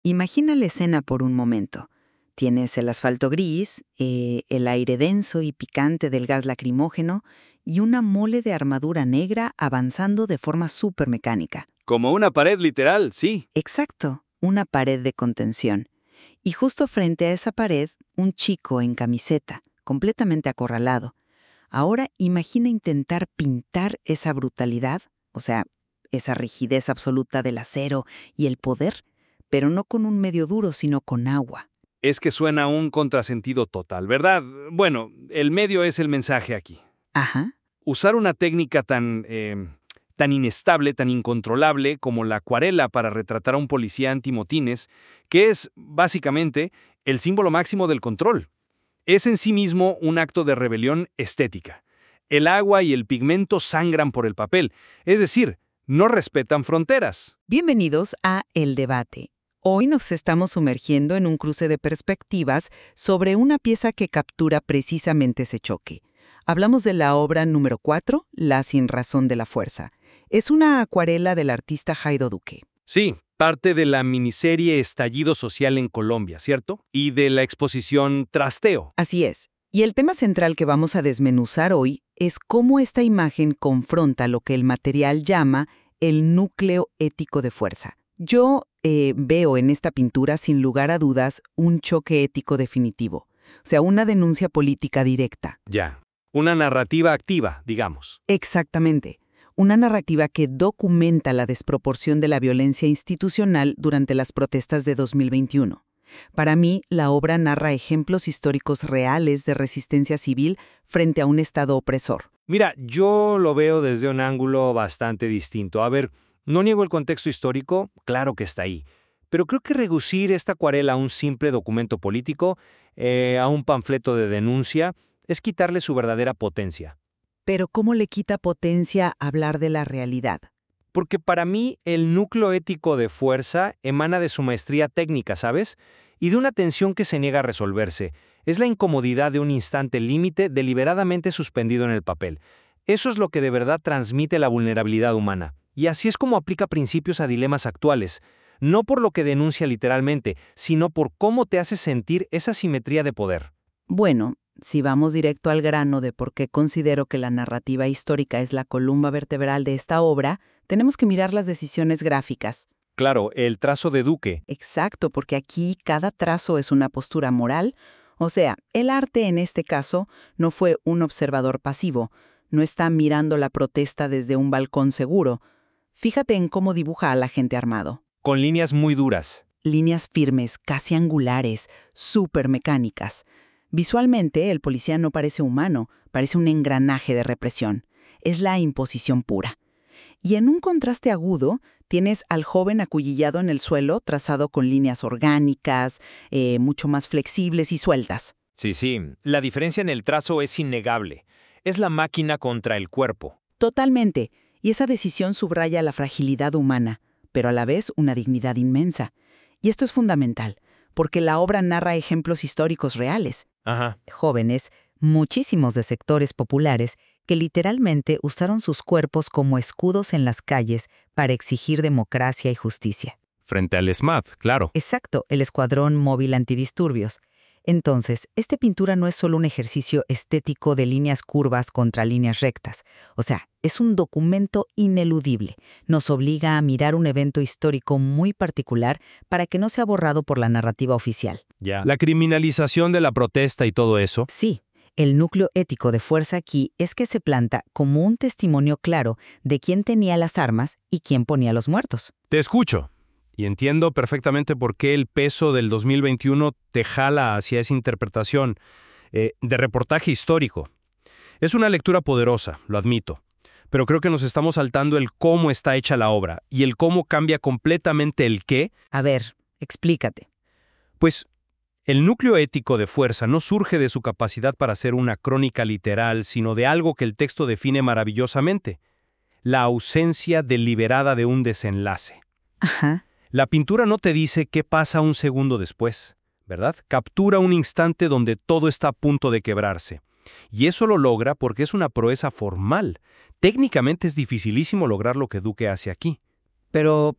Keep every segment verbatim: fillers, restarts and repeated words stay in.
Imagina la escena por un momento. Tienes el asfalto gris, eh, el aire denso y picante del gas lacrimógeno y una mole de armadura negra avanzando de forma súper mecánica. Como una pared literal, sí. Exacto, una pared de contención. Y justo frente a esa pared, un chico en camiseta, completamente acorralado. Ahora imagina intentar pintar esa brutalidad, o sea, esa rigidez absoluta del acero y el poder, pero no con un medio duro, sino con agua. Es que suena un contrasentido total, ¿verdad? Bueno, el medio es el mensaje aquí. Ajá. Usar una técnica tan, eh, tan inestable, tan incontrolable como la acuarela para retratar a un policía antimotines, que es, básicamente, el símbolo máximo del control. Es en sí mismo un acto de rebelión estética. El agua y el pigmento sangran por el papel, es decir, no respetan fronteras. Bienvenidos a El Debate. Hoy nos estamos sumergiendo en un cruce de perspectivas sobre una pieza que captura precisamente ese choque. Hablamos de la obra número cuatro, La sinrazón de la fuerza. Es una acuarela del artista Jaido Duque. Sí, parte de la miniserie Estallido Social en Colombia, ¿cierto? Y de la exposición Trasteo. Así es. Y el tema central que vamos a desmenuzar hoy es cómo esta imagen confronta lo que el material llama el núcleo ético de fuerza. Yo eh, veo en esta pintura, sin lugar a dudas, un choque ético definitivo. O sea, una denuncia política directa. Ya, una narrativa activa, digamos. Exactamente. Una narrativa que documenta la desproporción de la violencia institucional durante las protestas de dos mil veintiuno. Para mí, la obra narra ejemplos históricos reales de resistencia civil frente a un Estado opresor. Mira, yo lo veo desde un ángulo bastante distinto. A ver, no niego el contexto histórico, claro que está ahí. Pero creo que reducir esta acuarela a un simple documento político, eh, a un panfleto de denuncia, es quitarle su verdadera potencia. Pero ¿cómo le quita potencia hablar de la realidad? Porque para mí el núcleo ético de fuerza emana de su maestría técnica, ¿sabes? Y de una tensión que se niega a resolverse. Es la incomodidad de un instante límite deliberadamente suspendido en el papel. Eso es lo que de verdad transmite la vulnerabilidad humana. Y así es como aplica principios a dilemas actuales. No por lo que denuncia literalmente, sino por cómo te hace sentir esa simetría de poder. Bueno, si vamos directo al grano de por qué considero que la narrativa histórica es la columna vertebral de esta obra, tenemos que mirar las decisiones gráficas. Claro, el trazo de Duque. Exacto, porque aquí cada trazo es una postura moral. O sea, el arte en este caso no fue un observador pasivo, no está mirando la protesta desde un balcón seguro. Fíjate en cómo dibuja a la gente armado. Con líneas muy duras. Líneas firmes, casi angulares, súper mecánicas. Visualmente, el policía no parece humano, parece un engranaje de represión. Es la imposición pura. Y en un contraste agudo, tienes al joven acullillado en el suelo, trazado con líneas orgánicas, eh, mucho más flexibles y sueltas. Sí, sí, la diferencia en el trazo es innegable. Es la máquina contra el cuerpo. Totalmente. Y esa decisión subraya la fragilidad humana, pero a la vez una dignidad inmensa. Y esto es fundamental, porque la obra narra ejemplos históricos reales. Ajá. Jóvenes, muchísimos de sectores populares, que literalmente usaron sus cuerpos como escudos en las calles para exigir democracia y justicia. Frente al ESMAD, claro. Exacto, el Escuadrón Móvil Antidisturbios. Entonces, esta pintura no es solo un ejercicio estético de líneas curvas contra líneas rectas. O sea, es un documento ineludible. Nos obliga a mirar un evento histórico muy particular para que no sea borrado por la narrativa oficial. Ya. La criminalización de la protesta y todo eso. Sí, el núcleo ético de fuerza aquí es que se planta como un testimonio claro de quién tenía las armas y quién ponía los muertos. Te escucho. Y entiendo perfectamente por qué el peso del dos mil veintiuno te jala hacia esa interpretación eh, de reportaje histórico. Es una lectura poderosa, lo admito, pero creo que nos estamos saltando el cómo está hecha la obra y el cómo cambia completamente el qué. A ver, explícate. Pues el núcleo ético de fuerza no surge de su capacidad para ser una crónica literal, sino de algo que el texto define maravillosamente: la ausencia deliberada de un desenlace. Ajá. La pintura no te dice qué pasa un segundo después, ¿verdad? Captura un instante donde todo está a punto de quebrarse. Y eso lo logra porque es una proeza formal. Técnicamente es dificilísimo lograr lo que Duque hace aquí. Pero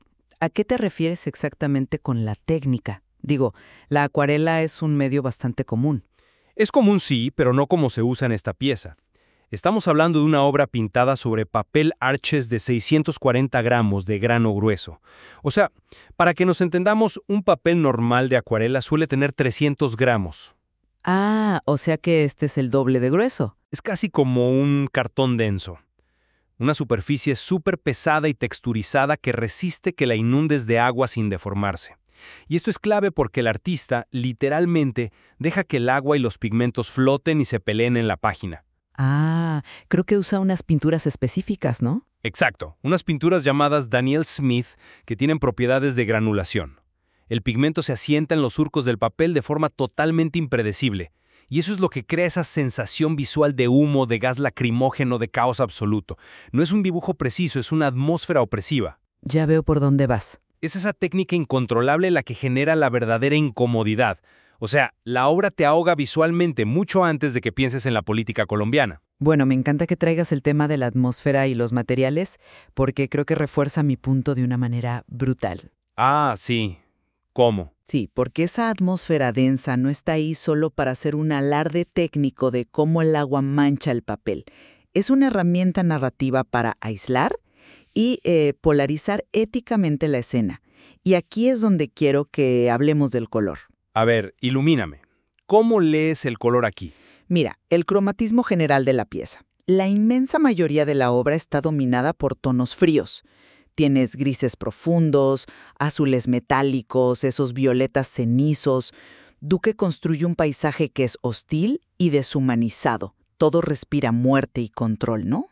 ¿A qué te refieres exactamente con la técnica? Digo, la acuarela es un medio bastante común. Es común sí, pero no como se usa en esta pieza. Estamos hablando de una obra pintada sobre papel Arches de seiscientos cuarenta gramos de grano grueso. O sea, para que nos entendamos, un papel normal de acuarela suele tener trescientos gramos. Ah, o sea que este es el doble de grueso. Es casi como un cartón denso. Una superficie súper pesada y texturizada que resiste que la inundes de agua sin deformarse. Y esto es clave porque el artista, literalmente, deja que el agua y los pigmentos floten y se peleen en la página. Ah, creo que usa unas pinturas específicas, ¿no? Exacto, unas pinturas llamadas Daniel Smith que tienen propiedades de granulación. El pigmento se asienta en los surcos del papel de forma totalmente impredecible. Y eso es lo que crea esa sensación visual de humo, de gas lacrimógeno, de caos absoluto. No es un dibujo preciso, es una atmósfera opresiva. Ya veo por dónde vas. Es esa técnica incontrolable la que genera la verdadera incomodidad. O sea, la obra te ahoga visualmente mucho antes de que pienses en la política colombiana. Bueno, me encanta que traigas el tema de la atmósfera y los materiales, porque creo que refuerza mi punto de una manera brutal. Ah, sí. ¿Cómo? Sí, porque esa atmósfera densa no está ahí solo para hacer un alarde técnico de cómo el agua mancha el papel. Es una herramienta narrativa para aislar y eh, polarizar éticamente la escena. Y aquí es donde quiero que hablemos del color. A ver, ilumíname. ¿Cómo lees el color aquí? Mira, el cromatismo general de la pieza. La inmensa mayoría de la obra está dominada por tonos fríos. Tienes grises profundos, azules metálicos, esos violetas cenizos. Duque construye un paisaje que es hostil y deshumanizado. Todo respira muerte y control, ¿no?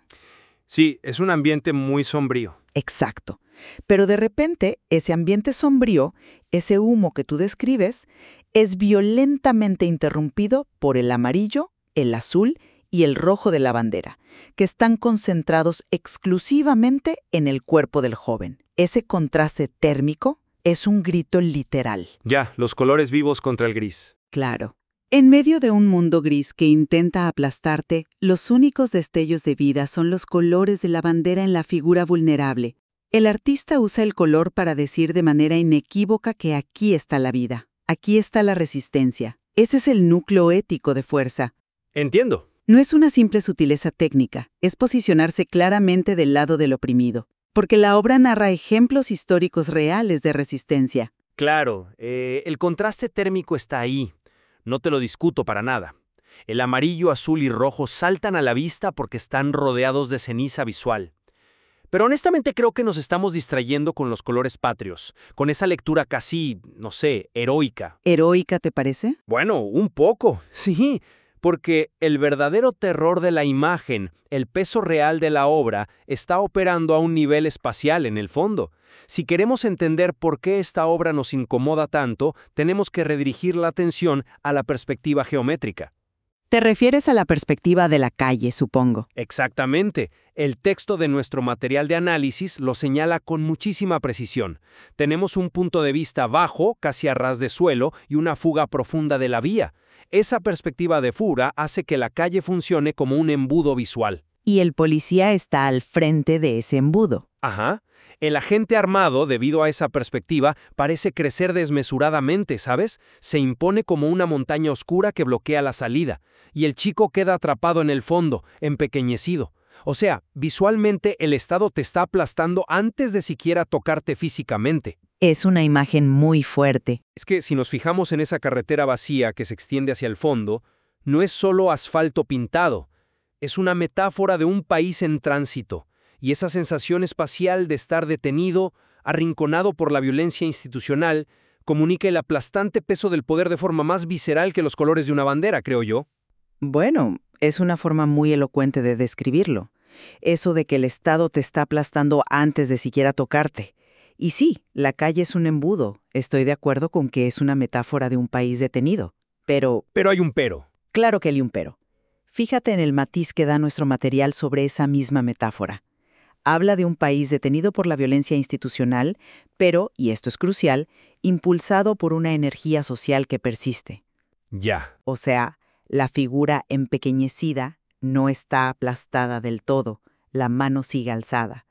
Sí, es un ambiente muy sombrío. Exacto. Pero de repente, ese ambiente sombrío, ese humo que tú describes, es violentamente interrumpido por el amarillo, el azul y el rojo de la bandera, que están concentrados exclusivamente en el cuerpo del joven. Ese contraste térmico es un grito literal. Ya, los colores vivos contra el gris. Claro. En medio de un mundo gris que intenta aplastarte, los únicos destellos de vida son los colores de la bandera en la figura vulnerable. El artista usa el color para decir de manera inequívoca que aquí está la vida, aquí está la resistencia. Ese es el núcleo ético de Fuerza. Entiendo. No es una simple sutileza técnica, es posicionarse claramente del lado del oprimido, porque la obra narra ejemplos históricos reales de resistencia. Claro, eh, el contraste térmico está ahí. No te lo discuto para nada. El amarillo, azul y rojo saltan a la vista porque están rodeados de ceniza visual. Pero honestamente creo que nos estamos distrayendo con los colores patrios, con esa lectura casi, no sé, heroica. ¿Heroica te parece? Bueno, un poco, sí, porque el verdadero terror de la imagen, el peso real de la obra, está operando a un nivel espacial en el fondo. Si queremos entender por qué esta obra nos incomoda tanto, tenemos que redirigir la atención a la perspectiva geométrica. Te refieres a la perspectiva de la calle, supongo. Exactamente. El texto de nuestro material de análisis lo señala con muchísima precisión. Tenemos un punto de vista bajo, casi a ras de suelo, y una fuga profunda de la vía. Esa perspectiva de fuga hace que la calle funcione como un embudo visual. Y el policía está al frente de ese embudo. Ajá. El agente armado, debido a esa perspectiva, parece crecer desmesuradamente, ¿sabes? Se impone como una montaña oscura que bloquea la salida, y el chico queda atrapado en el fondo, empequeñecido. O sea, visualmente el Estado te está aplastando antes de siquiera tocarte físicamente. Es una imagen muy fuerte. Es que si nos fijamos en esa carretera vacía que se extiende hacia el fondo, no es solo asfalto pintado, es una metáfora de un país en tránsito. Y esa sensación espacial de estar detenido, arrinconado por la violencia institucional, comunica el aplastante peso del poder de forma más visceral que los colores de una bandera, creo yo. Bueno, es una forma muy elocuente de describirlo. Eso de que el Estado te está aplastando antes de siquiera tocarte. Y sí, la calle es un embudo. Estoy de acuerdo con que es una metáfora de un país detenido. Pero... Pero hay un pero. Claro que hay un pero. Fíjate en el matiz que da nuestro material sobre esa misma metáfora. Habla de un país detenido por la violencia institucional, pero, y esto es crucial, impulsado por una energía social que persiste. Ya. O sea, la figura empequeñecida no está aplastada del todo, la mano sigue alzada.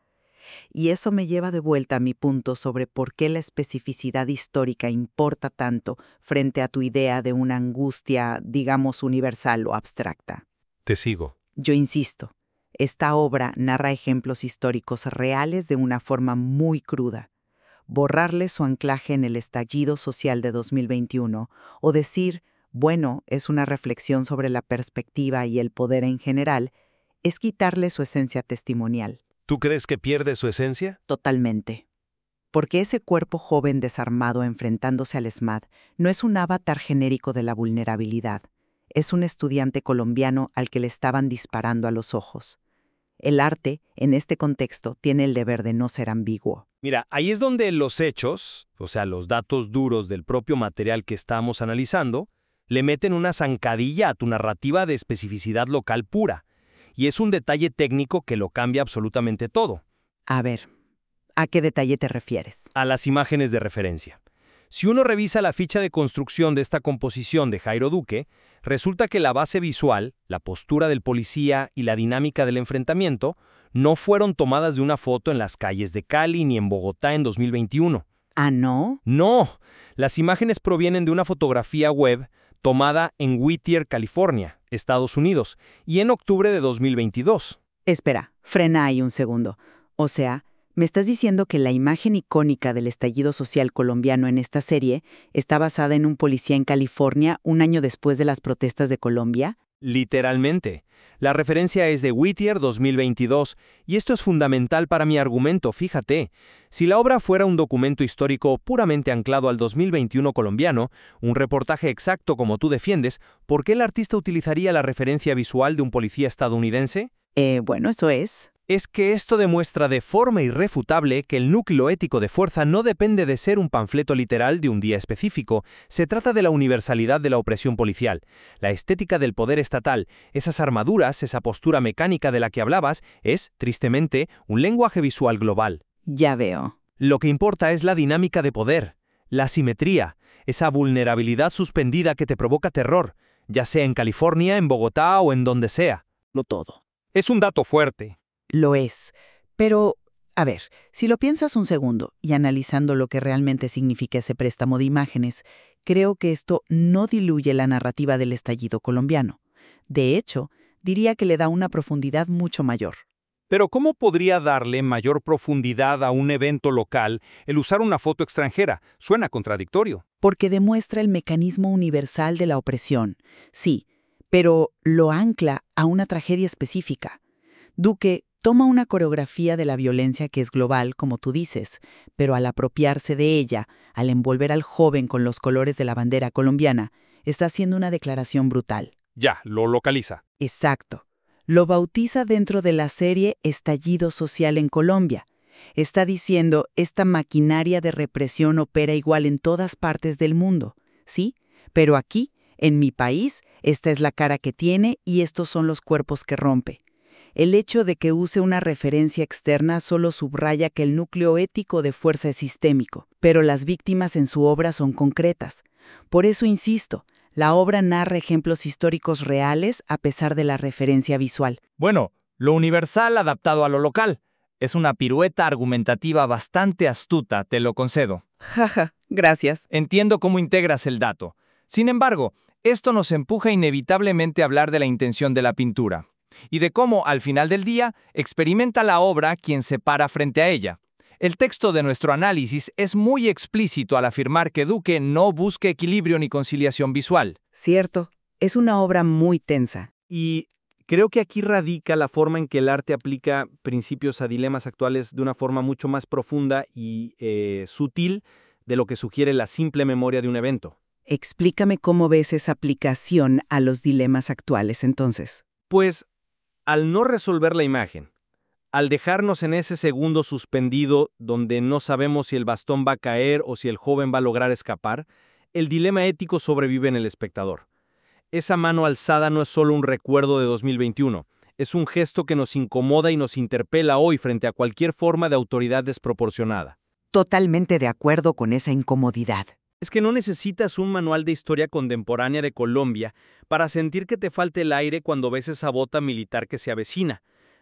Y eso me lleva de vuelta a mi punto sobre por qué la especificidad histórica importa tanto frente a tu idea de una angustia, digamos, universal o abstracta. Te sigo. Yo insisto, esta obra narra ejemplos históricos reales de una forma muy cruda. Borrarle su anclaje en el estallido social de dos mil veintiuno o decir, bueno, es una reflexión sobre la perspectiva y el poder en general, es quitarle su esencia testimonial. ¿Tú crees que pierde su esencia? Totalmente. Porque ese cuerpo joven desarmado enfrentándose al ESMAD no es un avatar genérico de la vulnerabilidad. Es un estudiante colombiano al que le estaban disparando a los ojos. El arte, en este contexto, tiene el deber de no ser ambiguo. Mira, ahí es donde los hechos, o sea, los datos duros del propio material que estamos analizando, le meten una zancadilla a tu narrativa de especificidad local pura. Y es un detalle técnico que lo cambia absolutamente todo. A ver, ¿a qué detalle te refieres? A las imágenes de referencia. Si uno revisa la ficha de construcción de esta composición de Jairo Duque, resulta que la base visual, la postura del policía y la dinámica del enfrentamiento no fueron tomadas de una foto en las calles de Cali ni en Bogotá en dos mil veintiuno. ¿Ah, no? No, las imágenes provienen de una fotografía web tomada en Whittier, California, Estados Unidos, y en octubre de dos mil veintidós. Espera, frena ahí un segundo. O sea, ¿me estás diciendo que la imagen icónica del estallido social colombiano en esta serie está basada en un policía en California un año después de las protestas de Colombia? Literalmente. La referencia es de Whittier dos mil veintidós, y esto es fundamental para mi argumento, fíjate. Si la obra fuera un documento histórico puramente anclado al dos mil veintiuno colombiano, un reportaje exacto como tú defiendes, ¿por qué el artista utilizaría la referencia visual de un policía estadounidense? Eh, bueno, eso es. Es que esto demuestra de forma irrefutable que el núcleo ético de fuerza no depende de ser un panfleto literal de un día específico. Se trata de la universalidad de la opresión policial, la estética del poder estatal, esas armaduras, esa postura mecánica de la que hablabas, es, tristemente, un lenguaje visual global. Ya veo. Lo que importa es la dinámica de poder, la simetría, esa vulnerabilidad suspendida que te provoca terror, ya sea en California, en Bogotá o en donde sea. No todo. Es un dato fuerte. Lo es. Pero, a ver, si lo piensas un segundo y analizando lo que realmente significa ese préstamo de imágenes, creo que esto no diluye la narrativa del estallido colombiano. De hecho, diría que le da una profundidad mucho mayor. Pero ¿cómo podría darle mayor profundidad a un evento local el usar una foto extranjera? Suena contradictorio. Porque demuestra el mecanismo universal de la opresión, sí, pero lo ancla a una tragedia específica. Duque toma una coreografía de la violencia que es global, como tú dices, pero al apropiarse de ella, al envolver al joven con los colores de la bandera colombiana, está haciendo una declaración brutal. Ya, lo localiza. Exacto. Lo bautiza dentro de la serie Estallido Social en Colombia. Está diciendo, esta maquinaria de represión opera igual en todas partes del mundo, ¿sí? Pero aquí, en mi país, esta es la cara que tiene y estos son los cuerpos que rompe. El hecho de que use una referencia externa solo subraya que el núcleo ético de fuerza es sistémico, pero las víctimas en su obra son concretas. Por eso insisto, la obra narra ejemplos históricos reales a pesar de la referencia visual. Bueno, lo universal adaptado a lo local. Es una pirueta argumentativa bastante astuta, te lo concedo. Jaja, gracias. Entiendo cómo integras el dato. Sin embargo, esto nos empuja inevitablemente a hablar de la intención de la pintura y de cómo, al final del día, experimenta la obra quien se para frente a ella. El texto de nuestro análisis es muy explícito al afirmar que Duque no busca equilibrio ni conciliación visual. Cierto, es una obra muy tensa. Y creo que aquí radica la forma en que el arte aplica principios a dilemas actuales de una forma mucho más profunda y eh, sutil de lo que sugiere la simple memoria de un evento. Explícame cómo ves esa aplicación a los dilemas actuales entonces. Pues, al no resolver la imagen, al dejarnos en ese segundo suspendido donde no sabemos si el bastón va a caer o si el joven va a lograr escapar, el dilema ético sobrevive en el espectador. Esa mano alzada no es solo un recuerdo de dos mil veintiuno, es un gesto que nos incomoda y nos interpela hoy frente a cualquier forma de autoridad desproporcionada. Totalmente de acuerdo con esa incomodidad. Es que no necesitas un manual de historia contemporánea de Colombia para sentir que te falta el aire cuando ves esa bota militar que se avecina.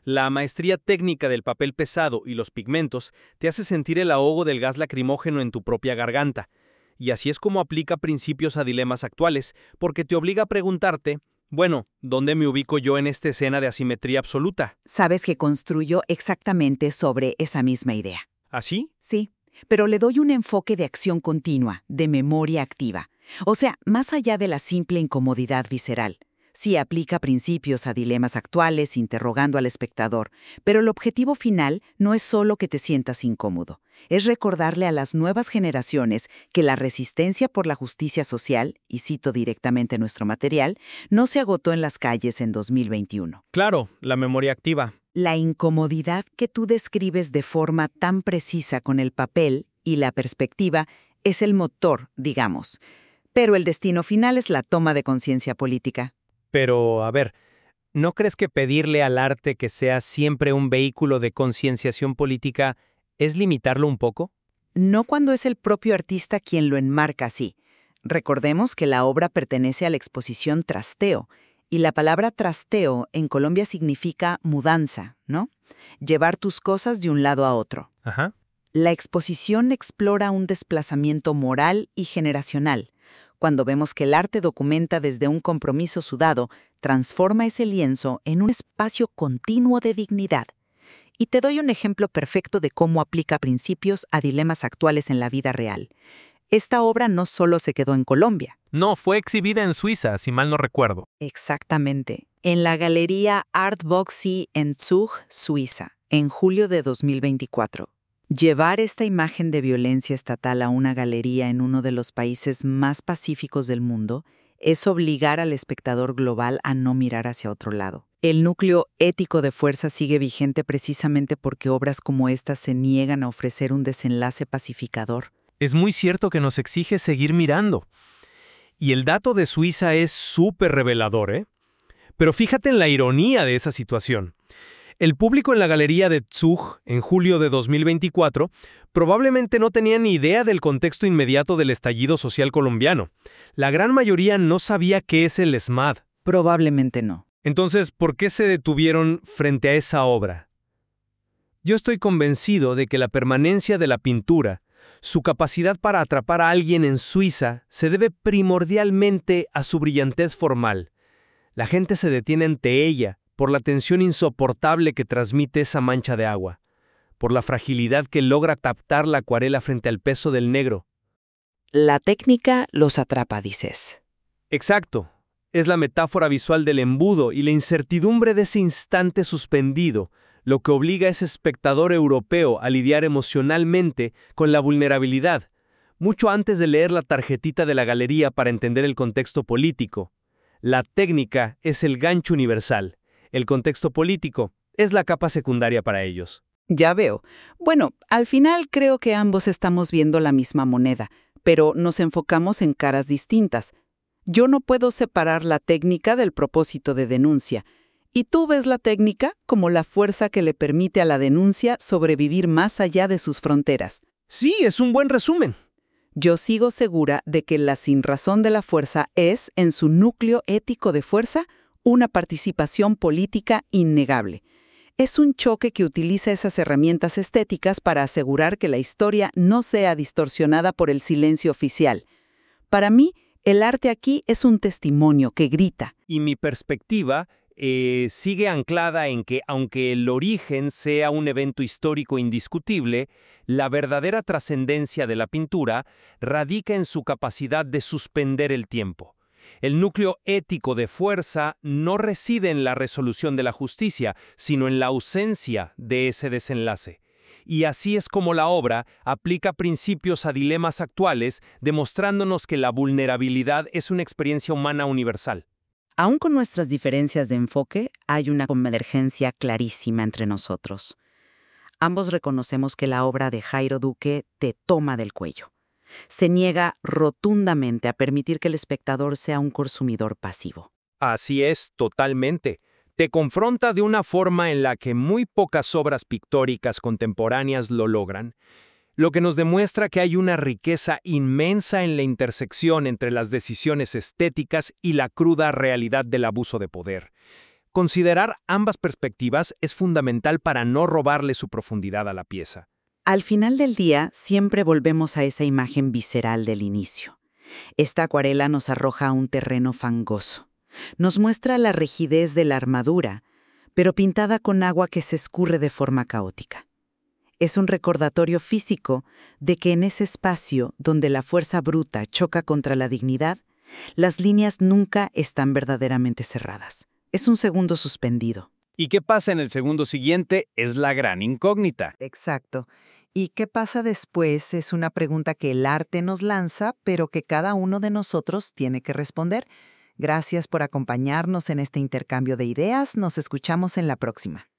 La maestría técnica del papel pesado y los pigmentos te hace sentir el ahogo del gas lacrimógeno en tu propia garganta. Y así es como aplica principios a dilemas actuales, porque te obliga a preguntarte, bueno, ¿dónde me ubico yo en esta escena de asimetría absoluta? Sabes que construyo exactamente sobre esa misma idea. ¿Así? Sí, pero le doy un enfoque de acción continua, de memoria activa. O sea, más allá de la simple incomodidad visceral. Sí aplica principios a dilemas actuales, interrogando al espectador, pero el objetivo final no es solo que te sientas incómodo. Es recordarle a las nuevas generaciones que la resistencia por la justicia social, y cito directamente nuestro material, no se agotó en las calles en dos mil veintiuno. Claro, la memoria activa. La incomodidad que tú describes de forma tan precisa con el papel y la perspectiva es el motor, digamos. Pero el destino final es la toma de conciencia política. Pero, a ver, ¿no crees que pedirle al arte que sea siempre un vehículo de concienciación política es limitarlo un poco? No cuando es el propio artista quien lo enmarca así. Recordemos que la obra pertenece a la exposición Trasteo, y la palabra trasteo en Colombia significa mudanza, ¿no? Llevar tus cosas de un lado a otro. Ajá. La exposición explora un desplazamiento moral y generacional. Cuando vemos que el arte documenta desde un compromiso sudado, transforma ese lienzo en un espacio continuo de dignidad. Y te doy un ejemplo perfecto de cómo aplica principios a dilemas actuales en la vida real. Esta obra no solo se quedó en Colombia. No, fue exhibida en Suiza, si mal no recuerdo. Exactamente. En la galería Art Boxy en Zug, Suiza, en julio de dos mil veinticuatro. Llevar esta imagen de violencia estatal a una galería en uno de los países más pacíficos del mundo es obligar al espectador global a no mirar hacia otro lado. El núcleo ético de fuerza sigue vigente precisamente porque obras como estas se niegan a ofrecer un desenlace pacificador. Es muy cierto que nos exige seguir mirando. Y el dato de Suiza es súper revelador, ¿eh? Pero fíjate en la ironía de esa situación. El público en la galería de Zug, en julio de dos mil veinticuatro, probablemente no tenía ni idea del contexto inmediato del estallido social colombiano. La gran mayoría no sabía qué es el S M A D. Probablemente no. Entonces, ¿por qué se detuvieron frente a esa obra? Yo estoy convencido de que la permanencia de la pintura, su capacidad para atrapar a alguien en Suiza, se debe primordialmente a su brillantez formal. La gente se detiene ante ella por la tensión insoportable que transmite esa mancha de agua, por la fragilidad que logra captar la acuarela frente al peso del negro. La técnica los atrapa, dices. Exacto. Es la metáfora visual del embudo y la incertidumbre de ese instante suspendido, lo que obliga a ese espectador europeo a lidiar emocionalmente con la vulnerabilidad, mucho antes de leer la tarjetita de la galería para entender el contexto político. La técnica es el gancho universal. El contexto político es la capa secundaria para ellos. Ya veo. Bueno, al final creo que ambos estamos viendo la misma moneda, pero nos enfocamos en caras distintas. Yo no puedo separar la técnica del propósito de denuncia, y tú ves la técnica como la fuerza que le permite a la denuncia sobrevivir más allá de sus fronteras. Sí, es un buen resumen. Yo sigo segura de que la sinrazón de la fuerza es, en su núcleo ético de fuerza, una participación política innegable. Es un choque que utiliza esas herramientas estéticas para asegurar que la historia no sea distorsionada por el silencio oficial. Para mí, el arte aquí es un testimonio que grita. Y mi perspectiva eh, sigue anclada en que, aunque el origen sea un evento histórico indiscutible, la verdadera trascendencia de la pintura radica en su capacidad de suspender el tiempo. El núcleo ético de fuerza no reside en la resolución de la justicia, sino en la ausencia de ese desenlace. Y así es como la obra aplica principios a dilemas actuales, demostrándonos que la vulnerabilidad es una experiencia humana universal. Aún con nuestras diferencias de enfoque, hay una convergencia clarísima entre nosotros. Ambos reconocemos que la obra de Jairo Duque te toma del cuello. Se niega rotundamente a permitir que el espectador sea un consumidor pasivo. Así es, totalmente. Te confronta de una forma en la que muy pocas obras pictóricas contemporáneas lo logran, lo que nos demuestra que hay una riqueza inmensa en la intersección entre las decisiones estéticas y la cruda realidad del abuso de poder. Considerar ambas perspectivas es fundamental para no robarle su profundidad a la pieza. Al final del día, siempre volvemos a esa imagen visceral del inicio. Esta acuarela nos arroja a un terreno fangoso. Nos muestra la rigidez de la armadura, pero pintada con agua que se escurre de forma caótica. Es un recordatorio físico de que en ese espacio donde la fuerza bruta choca contra la dignidad, las líneas nunca están verdaderamente cerradas. Es un segundo suspendido. ¿Y qué pasa en el segundo siguiente? Es la gran incógnita. Exacto. ¿Y qué pasa después? Es una pregunta que el arte nos lanza, pero que cada uno de nosotros tiene que responder. Gracias por acompañarnos en este intercambio de ideas. Nos escuchamos en la próxima.